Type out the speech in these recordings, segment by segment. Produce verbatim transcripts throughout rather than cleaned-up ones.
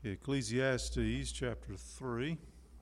Ecclesiastes chapter three.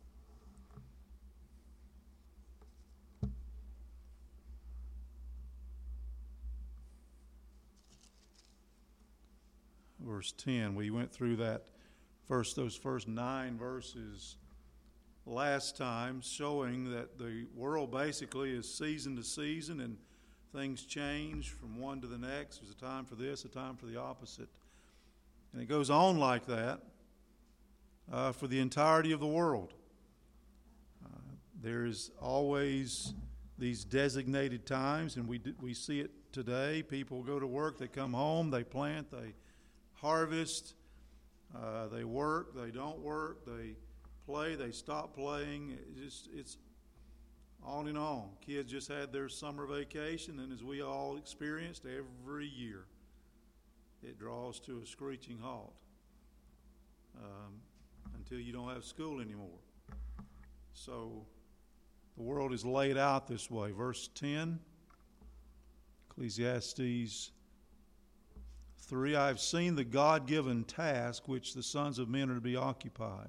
Verse ten. We went through that first, those first nine verses last time, showing that the world basically is season to season and things change from one to the next. There's a time for this, a time for the opposite. And it goes on like that uh, for the entirety of the world. Uh, there is always these designated times, and we we see it today. People go to work, they come home, they plant, they harvest, uh, they work, they don't work, they play, they stop playing. It just it's on and on. Kids just had their summer vacation, and as we all experienced, every year it draws to a screeching halt um, until you don't have school anymore. So the world is laid out this way. Verse ten, Ecclesiastes three, I have seen the God-given task which the sons of men are to be occupied.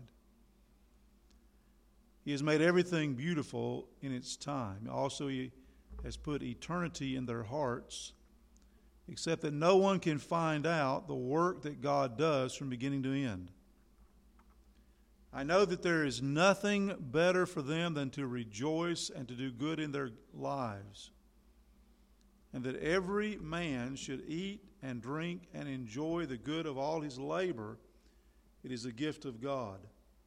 He has made everything beautiful in its time. Also, He has put eternity in their hearts, except that no one can find out the work that God does from beginning to end. I know that there is nothing better for them than to rejoice and to do good in their lives, and that every man should eat and drink and enjoy the good of all his labor. It is a gift of God.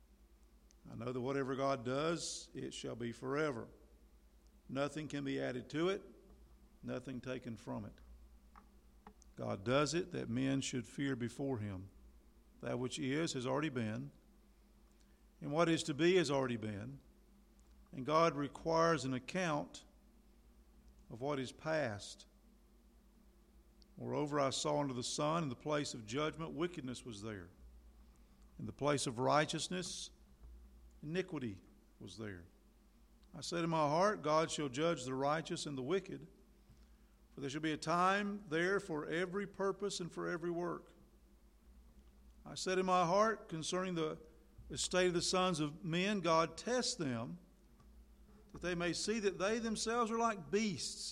I know that whatever God does, it shall be forever. Nothing can be added to it, nothing taken from it. God does it that men should fear before Him. That which is has already been, and what is to be has already been. And God requires an account of what is past. Moreover, I saw under the sun, in the place of judgment, wickedness was there. In the place of righteousness, iniquity was there. I said in my heart, God shall judge the righteous and the wicked, for there shall be a time there for every purpose and for every work. I said in my heart, concerning the estate of the sons of men, God tests them, that they may see that they themselves are like beasts.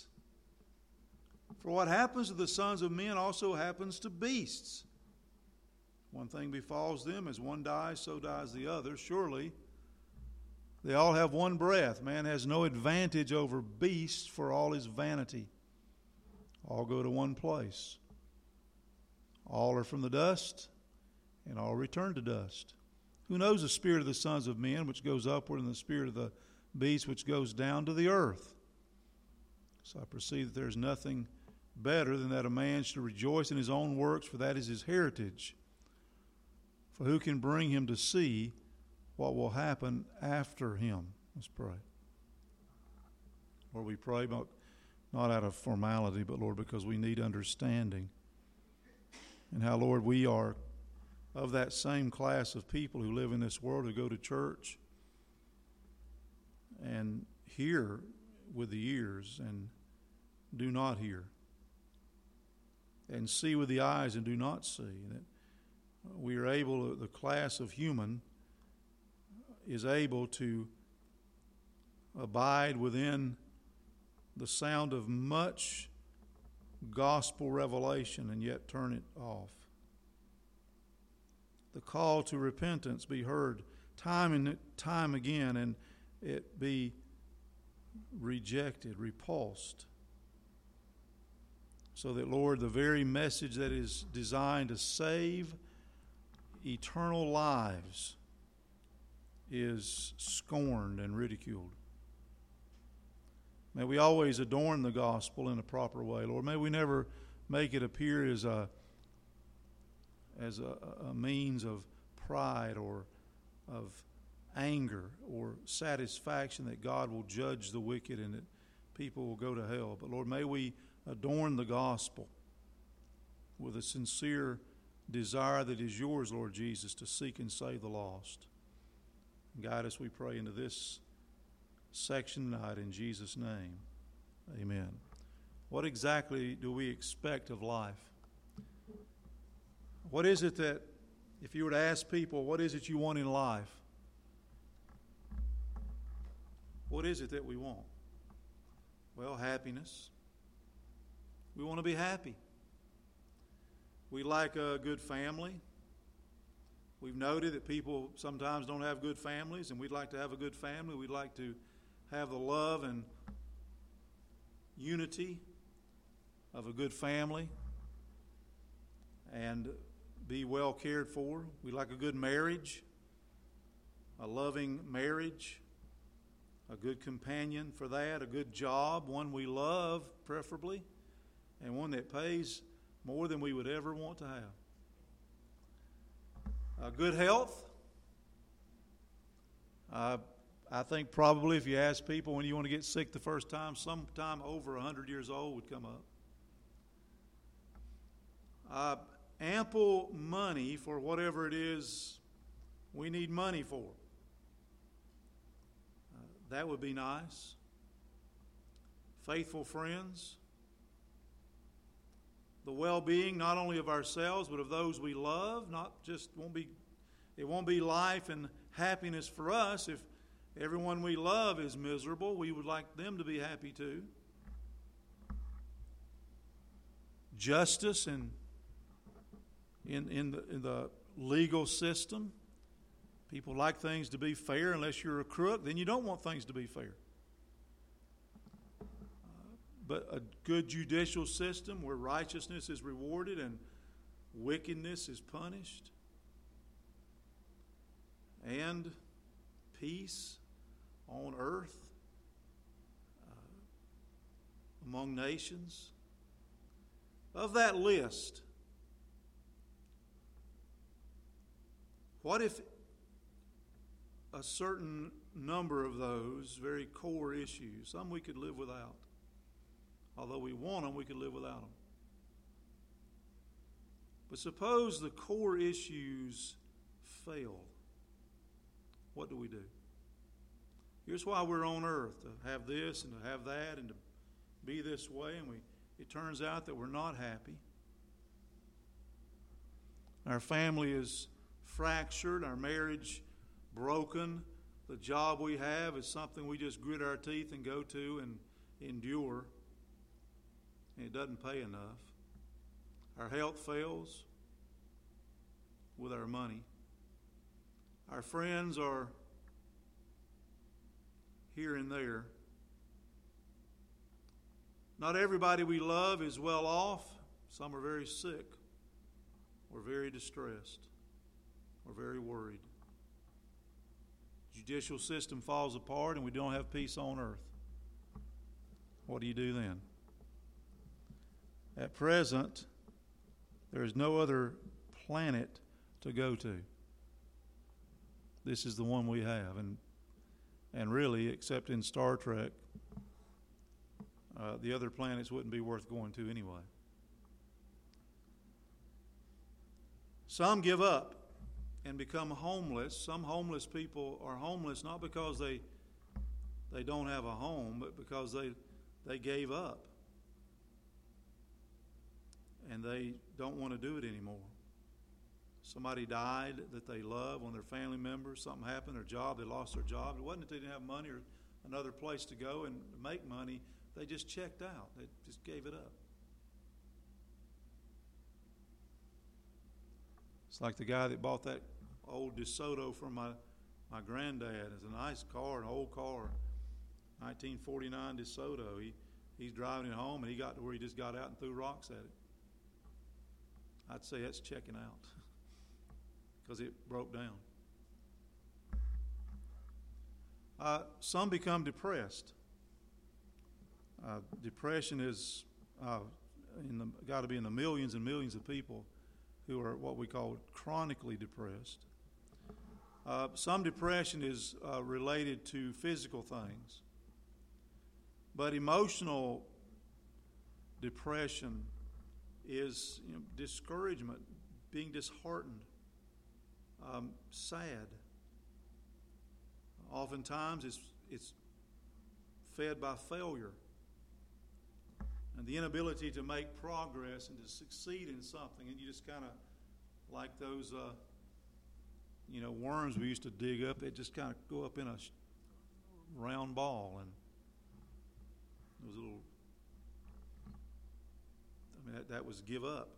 For what happens to the sons of men also happens to beasts. One thing befalls them, as one dies, so dies the other. Surely they all have one breath. Man has no advantage over beasts for all his vanity. All go to one place. All are from the dust, and all return to dust. Who knows the spirit of the sons of men, which goes upward, and the spirit of the beast, which goes down to the earth? So I perceive that there is nothing better than that a man should rejoice in his own works, for that is his heritage. For who can bring him to see what will happen after him? Let's pray. Lord, we pray not, not out of formality, but Lord, because we need understanding. And how, Lord, we are of that same class of people who live in this world, who go to church and hear with the ears and do not hear, and see with the eyes and do not see. That we are able, the class of human is able to abide within the sound of much gospel revelation and yet turn it off. The call to repentance be heard time and time again, and it be rejected, repulsed. So that, Lord, the very message that is designed to save eternal lives is scorned and ridiculed. May we always adorn the gospel in a proper way, Lord. May we never make it appear as a as a, a means of pride or of anger or satisfaction that God will judge the wicked and that people will go to hell. But Lord, may we adorn the gospel with a sincere desire that is yours, Lord Jesus, to seek and save the lost. Guide us, we pray, into this section tonight in Jesus' name. Amen. What exactly do we expect of life? What is it that If you were to ask people, what is it you want in life? What is it that we want? Well, happiness. We want to be happy. We like a good family. We've noted that people sometimes don't have good families, and we'd like to have a good family. We'd like to have the love and unity of a good family and be well cared for. We like a good marriage, a loving marriage, a good companion for that, a good job, one we love preferably, and one that pays more than we would ever want to have. Uh, good health. Uh, I think probably if you ask people when you want to get sick the first time, sometime over one hundred years old would come up. Uh, ample money for whatever it is we need money for. Uh, that would be nice. Faithful friends. The well-being not only of ourselves but of those we love. Not just won't be, it won't be life and happiness for us if everyone we love is miserable. We would like them to be happy too. Justice and in in the, in the legal system. People like things to be fair. Unless you're a crook, then you don't want things to be fair. But a good judicial system where righteousness is rewarded and wickedness is punished. And peace on earth uh, among nations. Of that list, what if a certain number of those very core issues, some we could live without? Although we want them, we could live without them. But suppose the core issues fail. What do we do? Here's why we're on earth, to have this and to have that and to be this way, and we it turns out that we're not happy. Our family is fractured, our marriage broken, the job we have is something we just grit our teeth and go to and endure, and it doesn't pay enough. Our health fails with our money. Our friends are here and there. Not everybody we love is well off. Some are very sick or very distressed or very worried. Judicial system falls apart and we don't have peace on earth. What do you do then? At present, there is no other planet to go to. This is the one we have. And and really, except in Star Trek, uh, the other planets wouldn't be worth going to anyway. Some give up and become homeless. Some homeless people are homeless not because they they don't have a home, but because they they gave up. And they don't want to do it anymore. Somebody died that they love, one of their family members, something happened, their job, they lost their job. It wasn't that they didn't have money or another place to go and make money. They just checked out. They just gave it up. It's like the guy that bought that old DeSoto from my, my granddad. It's a nice car, an old car, nineteen forty-nine DeSoto. He, he's driving it home, and he got to where he just got out and threw rocks at it. I'd say that's checking out because it broke down. Uh, some become depressed. Uh, depression is uh, in the, got to be in the millions and millions of people who are what we call chronically depressed. Uh, some depression is uh, related to physical things, but emotional depression is, you know, discouragement, being disheartened, um, sad. Oftentimes it's it's fed by failure and the inability to make progress and to succeed in something, and you just kind of like those uh, you know, worms we used to dig up, they just kind of go up in a round ball, and it was a little, I mean, that, that was give up.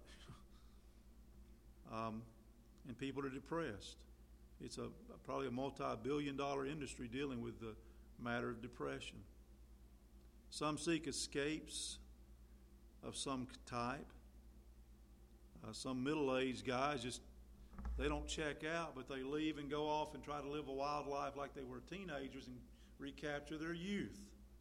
um, and people are depressed. It's a probably a multi-billion dollar industry dealing with the matter of depression. Some seek escapes of some type. Uh, some middle-aged guys just, they don't check out, but they leave and go off and try to live a wild life like they were teenagers and recapture their youth.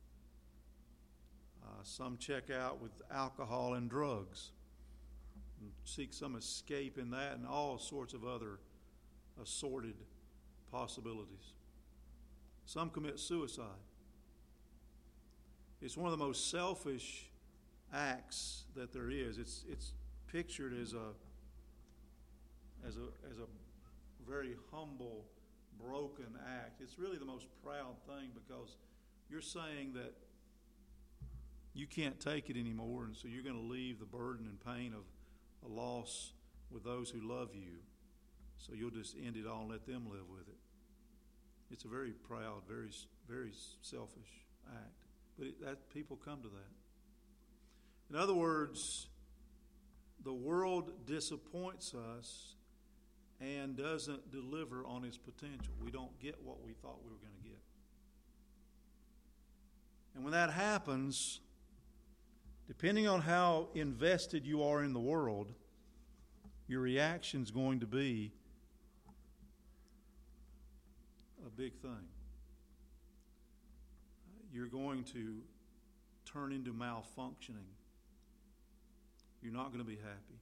Uh, some check out with alcohol and drugs and seek some escape in that and all sorts of other assorted possibilities. Some commit suicide. It's one of the most selfish acts that there is. It's it's pictured as a as a as a very humble, broken act. It's really the most proud thing because you're saying that you can't take it anymore, and so you're going to leave the burden and pain of a loss with those who love you. So you'll just end it all and let them live with it. It's a very proud, very very selfish act. But it, that people come to that. In other words, the world disappoints us and doesn't deliver on its potential. We don't get what we thought we were going to get. And when that happens, depending on how invested you are in the world, your reaction is going to be a big thing. You're going to turn into malfunctioning. You're not going to be happy.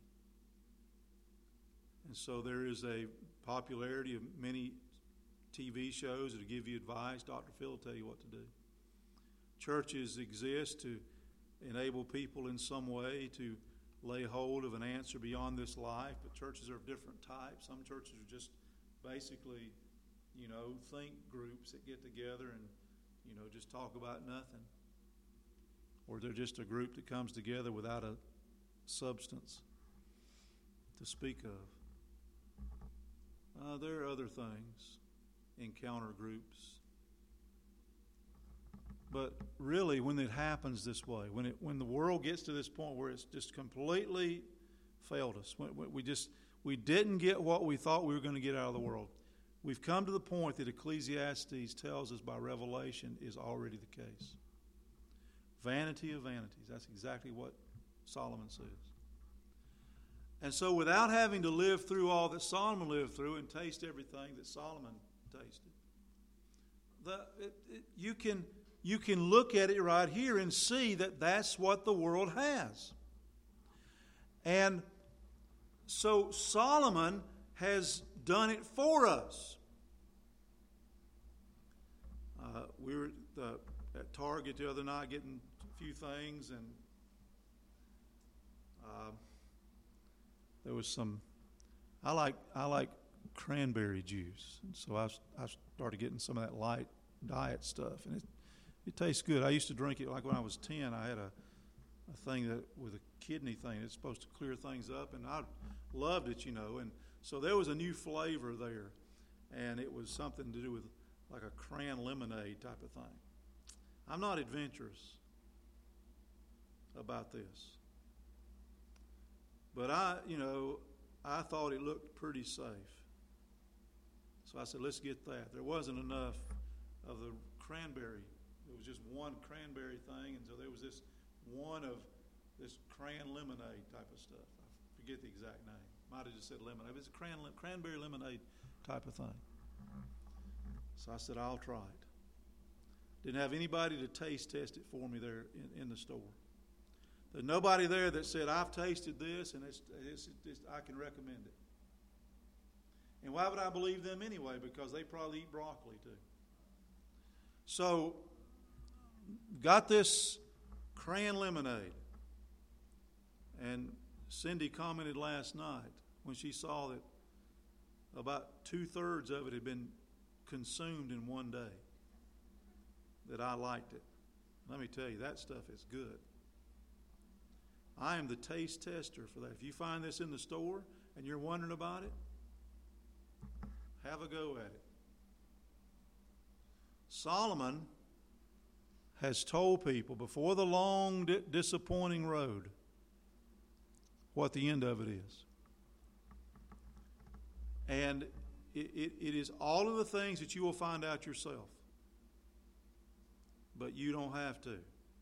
And so there is a popularity of many T V shows that give you advice. Doctor Phil will tell you what to do. Churches exist to enable people in some way to lay hold of an answer beyond this life, but churches are of different types. Some churches are just basically, you know, think groups that get together and, you know, just talk about nothing. Or they're just a group that comes together without a substance to speak of. Uh, there are other things, encounter groups. But really, when it happens this way, when it when the world gets to this point where it's just completely failed us, when, when we just we didn't get what we thought we were going to get out of the world, we've come to the point that Ecclesiastes tells us by revelation is already the case. Vanity of vanities. That's exactly what Solomon says. And so without having to live through all that Solomon lived through and taste everything that Solomon tasted, the, it, it, you can you can look at it right here and see that that's what the world has. And so Solomon has done it for us. Uh, we were at, the, at Target the other night getting a few things, and uh, there was some. I like I like cranberry juice, and so I I started getting some of that light diet stuff, and it it tastes good. I used to drink it like when I was ten. I had a a thing that with a kidney thing. It's supposed to clear things up, and I loved it, you know. And so there was a new flavor there, and it was something to do with like a cran lemonade type of thing. I'm not adventurous about this, but I, you know, I thought it looked pretty safe. So I said, let's get that. There wasn't enough of the cranberry. It was just one cranberry thing, and so there was this one of this cran lemonade type of stuff. I forget the exact name. Might have just said lemonade. It was a cran, cranberry lemonade type of thing. So I said, I'll try it. Didn't have anybody to taste test it for me there in, in the store. There's nobody there that said, I've tasted this and it's, it's, it's, I can recommend it. And why would I believe them anyway? Because they probably eat broccoli too. So, got this cran lemonade. And Cindy commented last night when she saw that about two-thirds of it had been consumed in one day, that I liked it. Let me tell you, that stuff is good. I am the taste tester for that. If you find this in the store and you're wondering about it, Have a go at it. Solomon has told people before the long, di- disappointing road what the end of it is. And it, it, it is all of the things that you will find out yourself. But you don't have to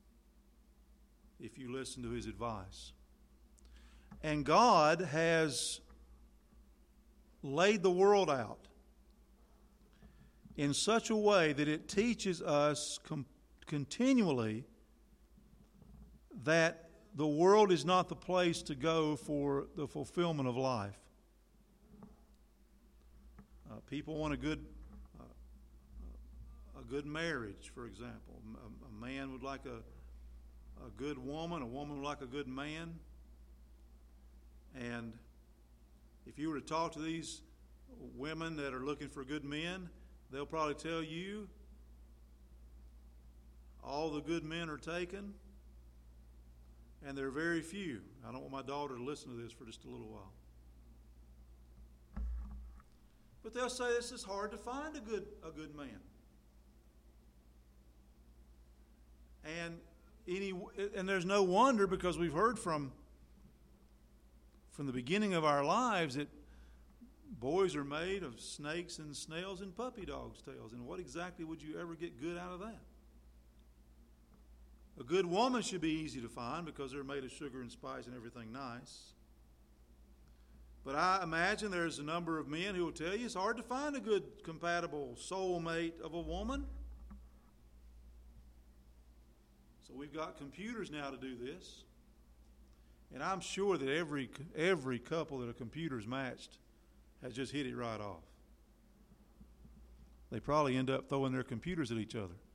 if you listen to his advice. And God has laid the world out in such a way that it teaches us com- continually that the world is not the place to go for the fulfillment of life. Uh, people want a good uh, a good marriage, for example. A, a man would like a, a good woman, a woman would like a good man. And if you were to talk to these women that are looking for good men, they'll probably tell you all the good men are taken, and there are very few. I don't want my daughter to listen to this for just a little while. But they'll say this is hard to find a good a good man. And any and there's no wonder, because we've heard from from the beginning of our lives that boys are made of snakes and snails and puppy dogs' tails. And what exactly would you ever get good out of that? A good woman should be easy to find because they're made of sugar and spice and everything nice. But I imagine there's a number of men who will tell you it's hard to find a good, compatible soulmate of a woman. So we've got computers now to do this. And I'm sure that every every couple that a computer's matched has just hit it right off. They probably end up throwing their computers at each other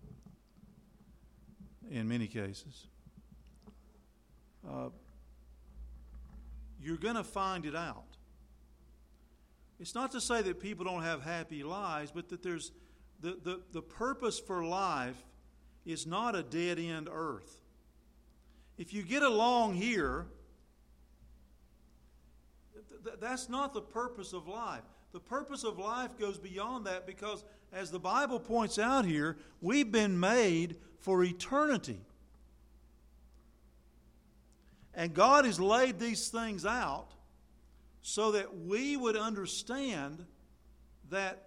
in many cases. Uh, you're going to find it out. It's not to say that people don't have happy lives, but that there's the, the, the purpose for life is not a dead-end earth. If you get along here, th- that's not the purpose of life. The purpose of life goes beyond that, because, as the Bible points out here, we've been made for eternity. And God has laid these things out so that we would understand that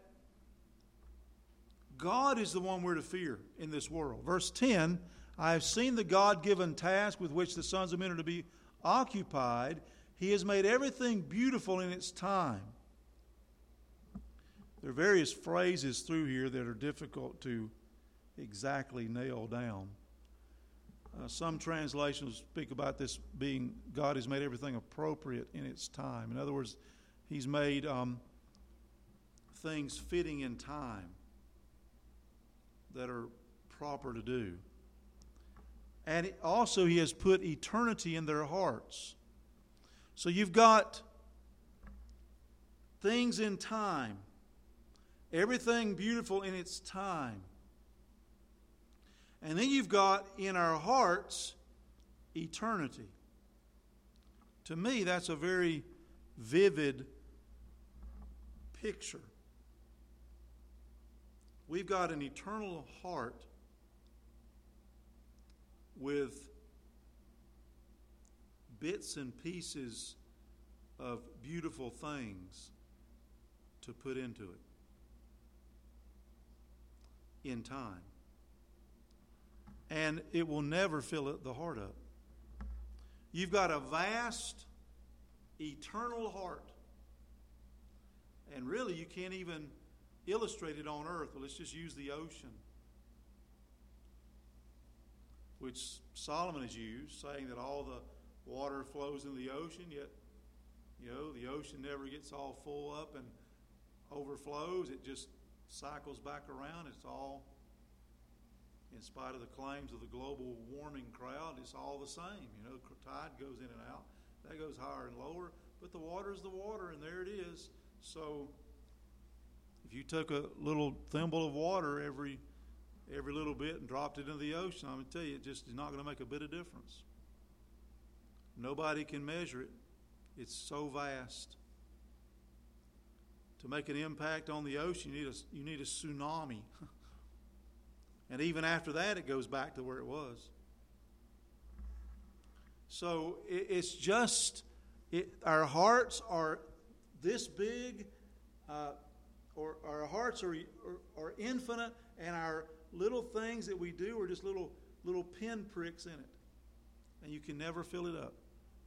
God is the one we're to fear in this world. Verse ten, I have seen the God-given task with which the sons of men are to be occupied. He has made everything beautiful in its time. There are various phrases through here that are difficult to exactly nail down. Uh, some translations speak about this being, God has made everything appropriate in its time. In other words, He's made um, things fitting in time that are proper to do. And it, also He has put eternity in their hearts. So you've got things in time, everything beautiful in its time. And then you've got in our hearts eternity. To me, that's a very vivid picture. We've got an eternal heart with bits and pieces of beautiful things to put into it in time. And it will never fill it, the heart up. You've got a vast, eternal heart. And really, you can't even illustrate it on earth. Well, let's just use the ocean, which Solomon has used, saying that all the water flows in the ocean, yet, you know, the ocean never gets all full up and overflows. It just cycles back around. It's all, in spite of the claims of the global warming crowd, it's all the same. You know, the tide goes in and out. That goes higher and lower. But the water is the water, and there it is. So if you took a little thimble of water every every little bit and dropped it into the ocean, I'm going to tell you, it just is not going to make a bit of difference. Nobody can measure it. It's so vast. to make an impact on the ocean, you need a, you need a tsunami. And even after that, it goes back to where it was. So it, it's just, it, our hearts are this big, uh, or our hearts are, are, are infinite, and our little things that we do are just little little pin pricks in it. And you can never fill it up.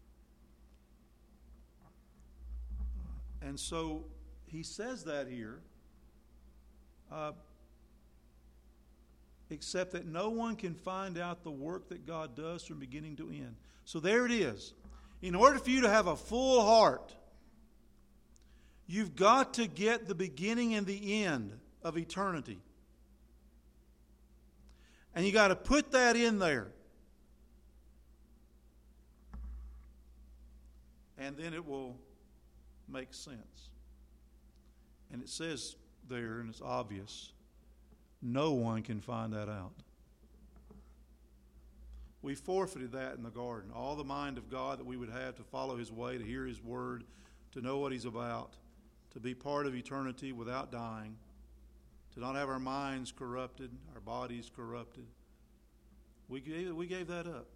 And so he says that here, uh, except that no one can find out the work that God does from beginning to end. So there it is. In order for you to have a full heart, you've got to get the beginning and the end of eternity. And you got to put that in there. And then it will make sense. And it says there, and it's obvious, no one can find that out. We forfeited that in the garden. All the mind of God that we would have to follow His way, to hear His word, to know what He's about, to be part of eternity without dying, to not have our minds corrupted, our bodies corrupted. We gave, we gave that up.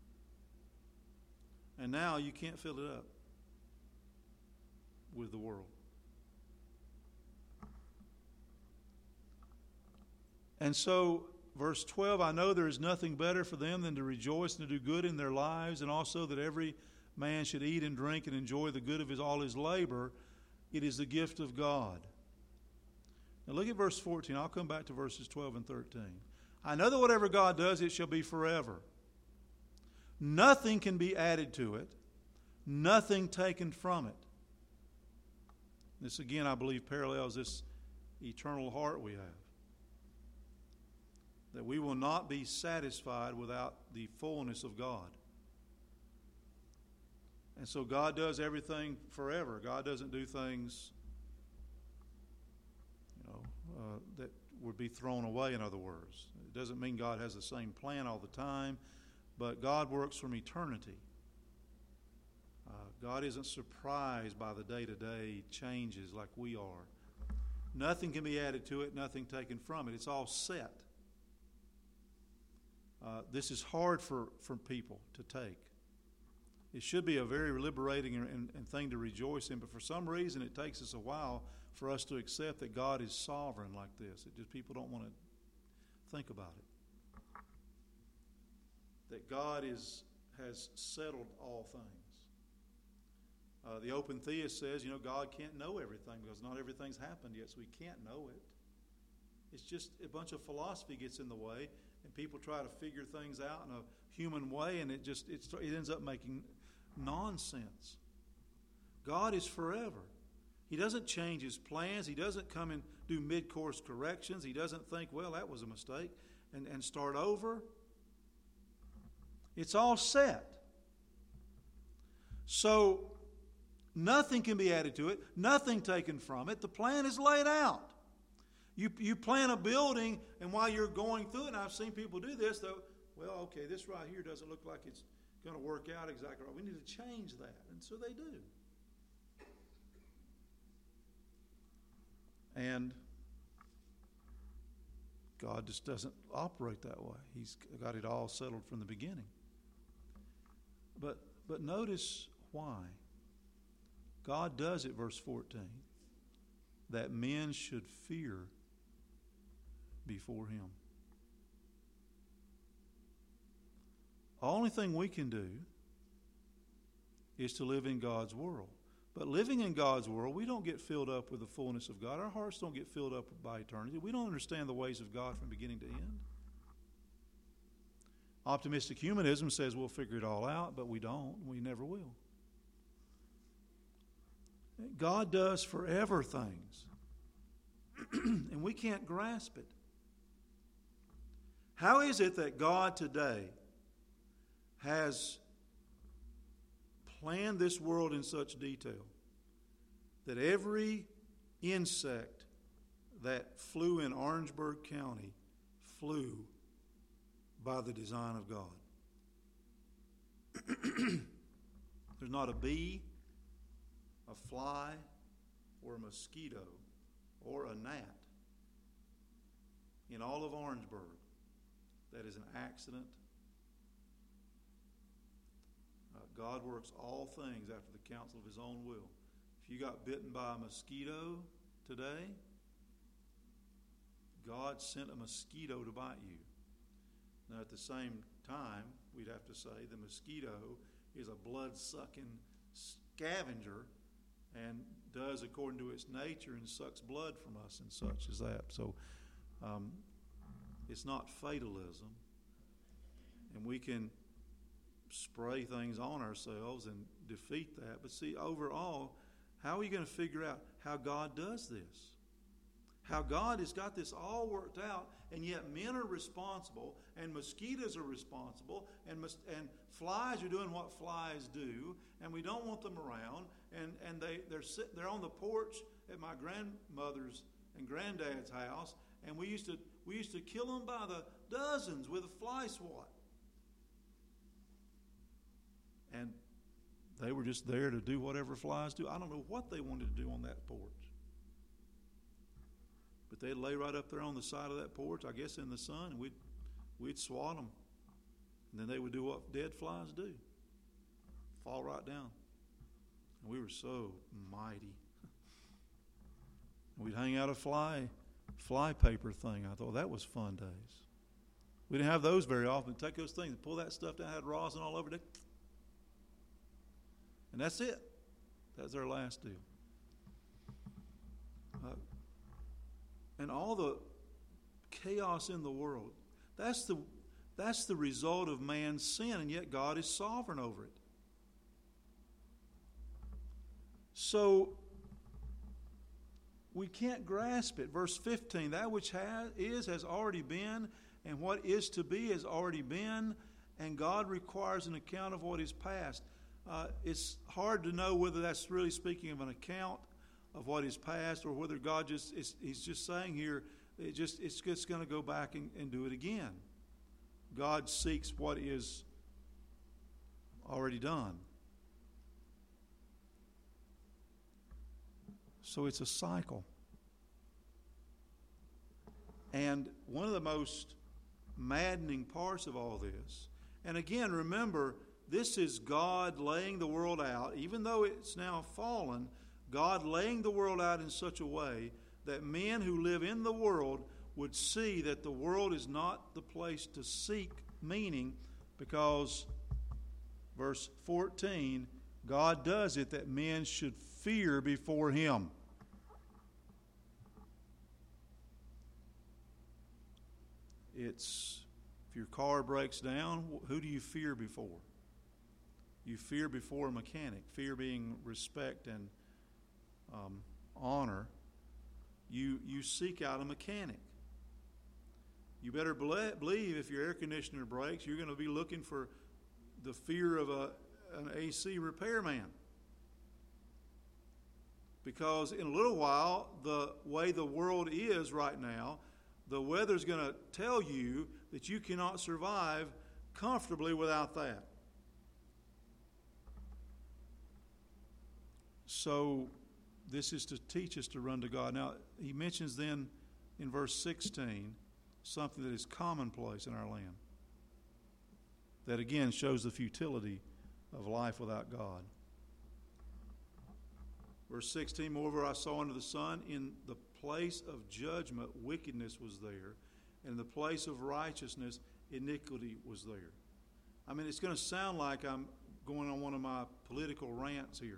And now you can't fill it up with the world. And so, verse twelve, I know there is nothing better for them than to rejoice and to do good in their lives, and also that every man should eat and drink and enjoy the good of his all his labor. It is the gift of God. Now look at verse fourteen. I'll come back to verses twelve and thirteen. I know that whatever God does, it shall be forever. Nothing can be added to it, nothing taken from it. This again, I believe, parallels this eternal heart we have. That we will not be satisfied without the fullness of God. And so God does everything forever. God doesn't do things, you know, uh, that would be thrown away, in other words. It doesn't mean God has the same plan all the time, but God works from eternity. Uh, God isn't surprised by the day-to-day changes like we are. Nothing can be added to it, nothing taken from it. It's all set. Uh, this is hard for, for people to take. It should be a very liberating and, and thing to rejoice in, but for some reason it takes us a while for us to accept that God is sovereign like this. It just people don't want to think about it. That God is has settled all things. Uh, the open theist says, you know, God can't know everything because not everything's happened yet, so He can't know it. It's just a bunch of philosophy gets in the way, and people try to figure things out in a human way, and it just it, it ends up making nonsense. God is forever. He doesn't change His plans. He doesn't come and do mid-course corrections. He doesn't think, well, that was a mistake, and, and start over. It's all set. So nothing can be added to it, nothing taken from it. The plan is laid out. You you plan a building, and while you're going through it, and I've seen people do this, though, well, okay, this right here doesn't look like it's going to work out exactly right. We need to change that. And so they do. And God just doesn't operate that way. He's got it all settled from the beginning. But but notice why. God does it, verse fourteen, that men should fear before Him. The only thing we can do is to live in God's world. But living in God's world, we don't get filled up with the fullness of God. Our hearts don't get filled up by eternity. We don't understand the ways of God from beginning to end. Optimistic humanism says we'll figure it all out, but we don't. We never will. God does forever things, and we can't grasp it. How is it that God today has planned this world in such detail that every insect that flew in Orangeburg County flew by the design of God? There's not a bee, a fly, or a mosquito or a gnat in all of Orangeburg that is an accident. Uh, God works all things after the counsel of his own will. If you got bitten by a mosquito today, God sent a mosquito to bite you. Now, at the same time, we'd have to say the mosquito is a blood-sucking scavenger and does according to its nature and sucks blood from us and such as that. So um, it's not fatalism. And we can spray things on ourselves and defeat that. But see, overall, how are you going to figure out how God does this? How God has got this all worked out, and yet men are responsible, and mosquitoes are responsible, and mos- and flies are doing what flies do, and we don't want them around, and, and they, they're sit, they're on the porch at my grandmother's and granddad's house, and we used to we used to kill them by the dozens with a fly swat. And they were just there to do whatever flies do. I don't know what they wanted to do on that porch. But they'd lay right up there on the side of that porch, I guess in the sun, and we'd, we'd swat them. And then they would do what dead flies do. Fall right down. And we were so mighty. We'd hang out a fly, fly paper thing. I thought that was fun days. We didn't have those very often. Take those things and pull that stuff down, had rosin all over it. And that's it. That's our last deal. Uh, and all the chaos in the world, that's the that's the result of man's sin, and yet God is sovereign over it. So we can't grasp it. Verse fifteen, that which has, is has already been, and what is to be has already been, and God requires an account of what is past. Uh, it's hard to know whether that's really speaking of an account of what is past, or whether God just is he's just saying here it just it's just going to go back and, and do it again. God seeks what is already done. So it's a cycle. And one of the most maddening parts of all this, and again, remember, this is God laying the world out, even though it's now fallen, God laying the world out in such a way that men who live in the world would see that the world is not the place to seek meaning, because, verse fourteen, God does it that men should fear before Him. It's, if your car breaks down, who do you fear before? You fear before a mechanic. Fear being respect and um, honor. You you seek out a mechanic. You better believe if your air conditioner breaks, you're going to be looking for the fear of a an A C repairman. Because in a little while, the way the world is right now, the weather's going to tell you that you cannot survive comfortably without that. So this is to teach us to run to God. Now, he mentions then in verse sixteen something that is commonplace in our land. That again shows the futility of life without God. Verse sixteen, moreover, I saw under the sun, in the place of judgment, wickedness was there, and in the place of righteousness, iniquity was there. I mean, it's going to sound like I'm going on one of my political rants here.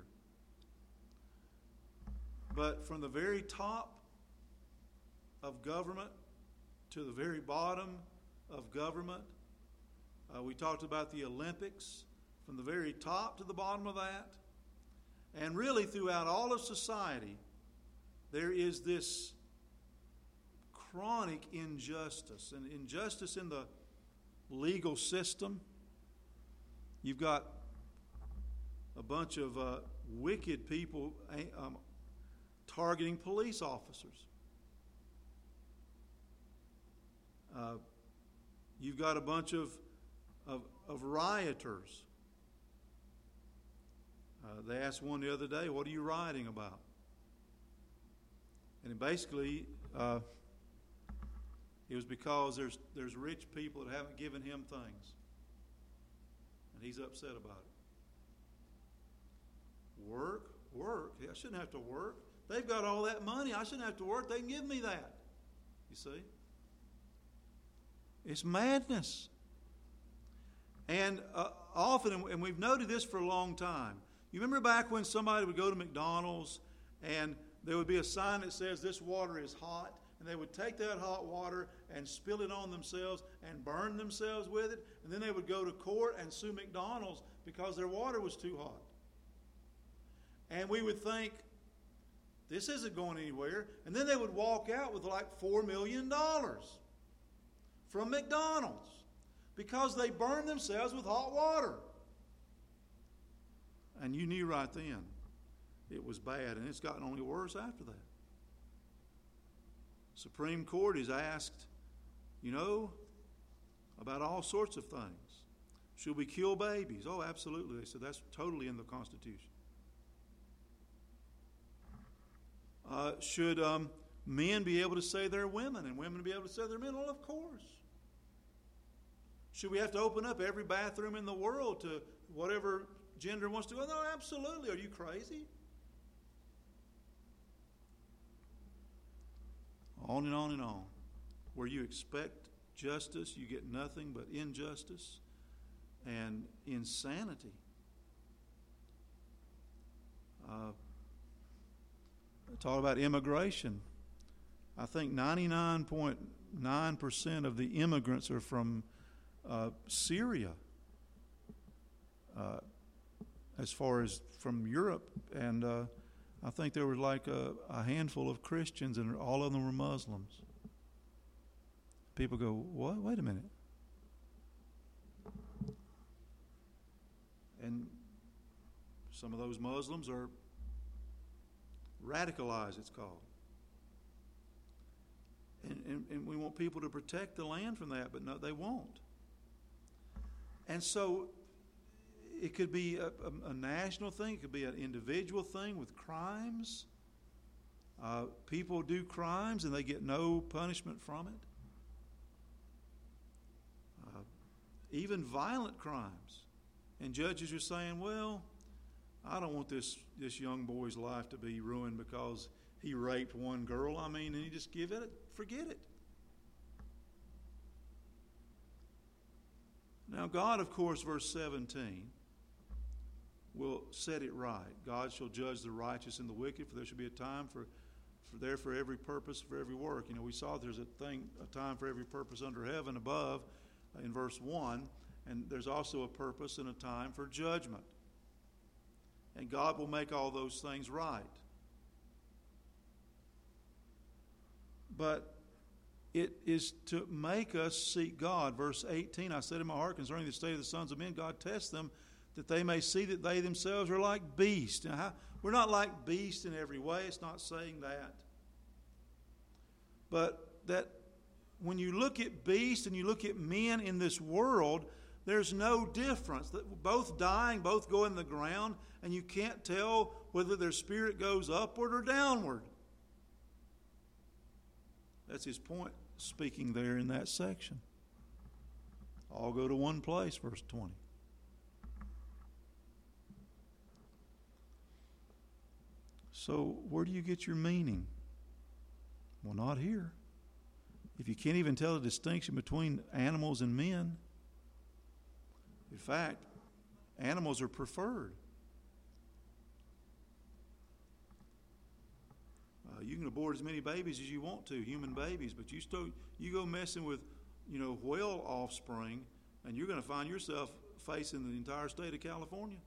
But from the very top of government to the very bottom of government, uh, we talked about the Olympics, from the very top to the bottom of that, and really throughout all of society, there is this chronic injustice, and injustice in the legal system. You've got a bunch of uh, wicked people um, targeting police officers. Uh, you've got a bunch of, of, of rioters. Uh, they asked one the other day, what are you rioting about? And basically, uh, it was because there's there's rich people that haven't given him things. And he's upset about it. Work, work. I shouldn't have to work. They've got all that money. I shouldn't have to work. They can give me that. You see? It's madness. And uh, often, and we've noted this for a long time. You remember back when somebody would go to McDonald's and there would be a sign that says this water is hot, and they would take that hot water and spill it on themselves and burn themselves with it, and then they would go to court and sue McDonald's because their water was too hot. And we would think, this isn't going anywhere. And then they would walk out with like four million dollars from McDonald's because they burned themselves with hot water. And you knew right then it was bad, and it's gotten only worse after that. Supreme Court is asked, you know, about all sorts of things. Should we kill babies? Oh, absolutely. They said that's totally in the Constitution. Uh, should um, men be able to say they're women and women be able to say they're men? Well, of course. Should we have to open up every bathroom in the world to whatever gender wants to go? No, absolutely. Are you crazy? On and on and on. Where you expect justice, you get nothing but injustice and insanity. Uh, talk about immigration. I think ninety-nine point nine percent of the immigrants are from uh, Syria, uh, as far as from Europe. And uh, I think there was like a, a handful of Christians, and all of them were Muslims. People go, what? Wait a minute. And some of those Muslims are radicalized, it's called. And, and, and we want people to protect the land from that, but no, they won't. And so it could be a, a, a national thing. It could be an individual thing with crimes. Uh, people do crimes and they get no punishment from it. Uh, even violent crimes. And judges are saying, well, I don't want this, this young boy's life to be ruined because he raped one girl. I mean, and you just give it, forget it. Now, God, of course, verse seventeen, will set it right. God shall judge the righteous and the wicked, for there shall be a time for, for there for every purpose, for every work. You know, we saw there's a thing, a time for every purpose under heaven above uh, in verse one, and there's also a purpose and a time for judgment. And God will make all those things right. But it is to make us seek God. Verse eighteen, I said in my heart concerning the state of the sons of men, God tests them, that they may see that they themselves are like beasts. Now, how, we're not like beasts in every way. It's not saying that. But that when you look at beasts and you look at men in this world, there's no difference. Both dying, both go in the ground, and you can't tell whether their spirit goes upward or downward. That's his point, speaking there in that section. All go to one place, verse twenty. So where do you get your meaning? Well, not here. If you can't even tell the distinction between animals and men, in fact, animals are preferred. Uh, you can abort as many babies as you want to, human babies, but you still you go messing with, you know, whale offspring, and you're going to find yourself facing the entire state of California.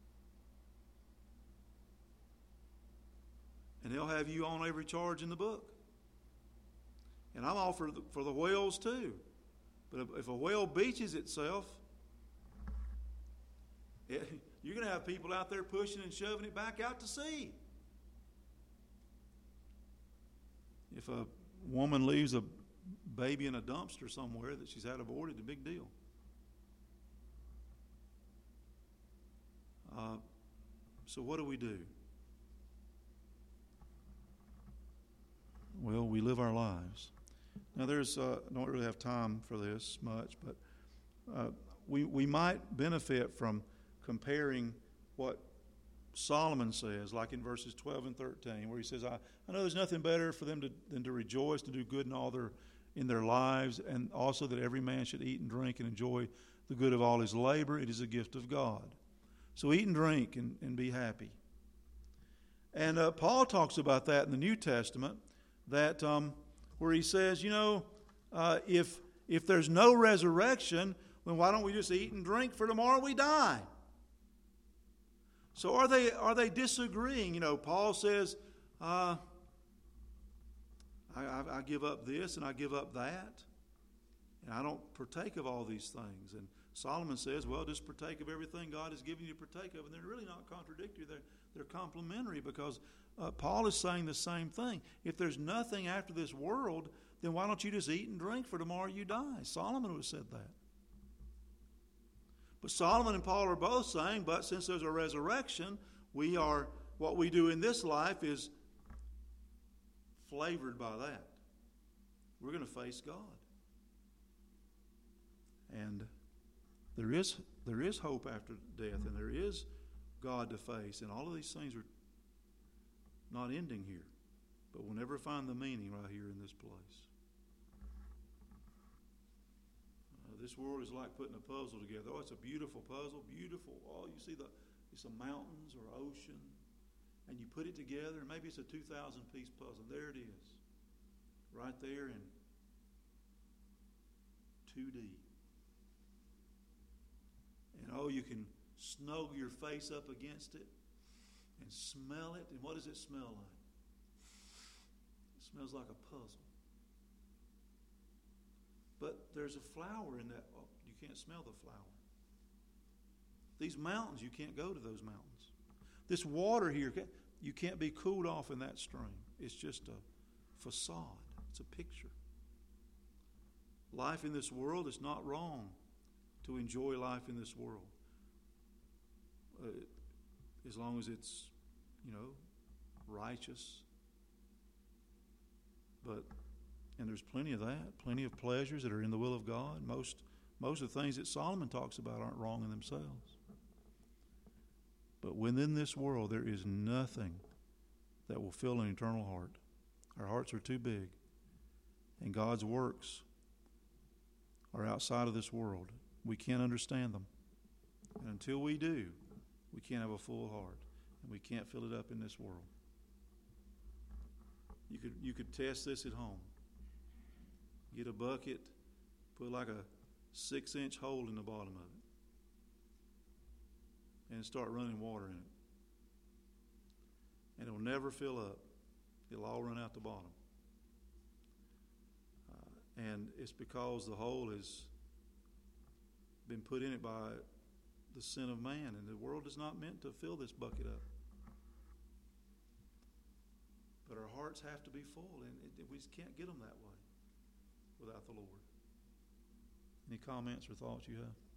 And they'll have you on every charge in the book. And I'm all for the, for the whales too. But if, if a whale beaches itself, it, you're going to have people out there pushing and shoving it back out to sea. If a woman leaves a baby in a dumpster somewhere that she's had aborted, it's a big deal. Uh, so what do we do? live our lives. Now, there's uh, I don't really have time for this much, but uh, we we might benefit from comparing what Solomon says, like in verses twelve and thirteen, where he says, I, I know there's nothing better for them to, than to rejoice, to do good in all their in their lives, and also that every man should eat and drink and enjoy the good of all his labor. It is a gift of God. So eat and drink and, and be happy. And uh, Paul talks about that in the New Testament, that um, where he says, you know, uh, if if there's no resurrection, then why don't we just eat and drink, for tomorrow we die? So are they are they disagreeing? You know, Paul says, uh, I, I, I give up this and I give up that, and I don't partake of all these things. And Solomon says, well, just partake of everything God has given you to partake of. And they're really not contradictory. They're, they're complementary, because uh, Paul is saying the same thing. If there's nothing after this world, then why don't you just eat and drink, for tomorrow you die? Solomon would have said that. But Solomon and Paul are both saying, but since there's a resurrection, we are, what we do in this life is flavored by that. We're going to face God. And there is there is hope after death, and there is God to face, and all of these things are not ending here. But we'll never find the meaning right here in this place. Uh, this world is like putting a puzzle together. Oh, it's a beautiful puzzle, beautiful. Oh, you see the it's some mountains or ocean, and you put it together, and maybe it's a two thousand piece puzzle. There it is, right there in two D. And oh, you can snuggle your face up against it and smell it. And what does it smell like? It smells like a puzzle. But there's a flower in that. Oh, you can't smell the flower. These mountains, you can't go to those mountains. This water here, you can't be cooled off in that stream. It's just a facade. It's a picture. Life in this world is not wrong to enjoy life in this world. Uh, as long as it's, you know, righteous. But, and there's plenty of that, plenty of pleasures that are in the will of God. Most, most of the things that Solomon talks about aren't wrong in themselves. But within this world, there is nothing that will fill an eternal heart. Our hearts are too big. And God's works are outside of this world. We can't understand them. And until we do, we can't have a full heart. And we can't fill it up in this world. You could you could test this at home. Get a bucket, put like a six inch hole in the bottom of it, and start running water in it. And it'll never fill up. It'll all run out the bottom. Uh, and it's because the hole has been put in it by the sin of man, and the world is not meant to fill this bucket up. But our hearts have to be full, and it, we just can't get them that way without the Lord. Any comments or thoughts you have?